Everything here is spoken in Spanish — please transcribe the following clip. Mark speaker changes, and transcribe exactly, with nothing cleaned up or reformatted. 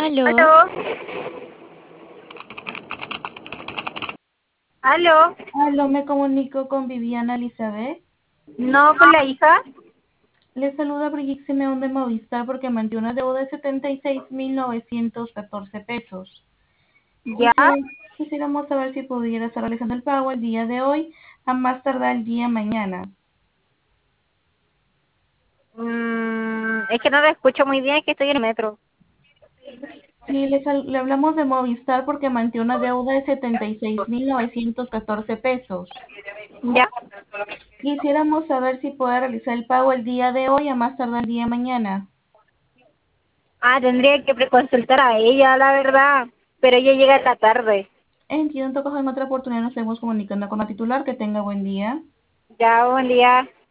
Speaker 1: Aló,
Speaker 2: Aló, aló,
Speaker 1: aló, me comunico con Viviana Elizabeth.
Speaker 2: no con la hija,
Speaker 1: Le saluda Brigitte Simeón de Movistar porque mantiene una deuda de setenta y seis mil novecientos catorce pesos.
Speaker 2: ya,
Speaker 1: Quisiera- quisiéramos saber si pudiera estar realizando el pago el día de hoy, a más tardar el día mañana.
Speaker 2: mm, es que no la escucho muy bien, es que estoy en el metro,
Speaker 1: Sí, le, sal- le hablamos de Movistar porque mantiene una deuda de setenta y seis mil novecientos catorce pesos.
Speaker 2: ya,
Speaker 1: Quisiéramos saber si puede realizar el pago el día de hoy, a más tardar el día mañana.
Speaker 2: ah, tendría que preconsultar a ella, la verdad, pero ella llega en la tarde,
Speaker 1: Entiendo, en todo caso, en otra oportunidad nos estemos comunicando con la titular. Que tenga buen día.
Speaker 2: ya, buen día.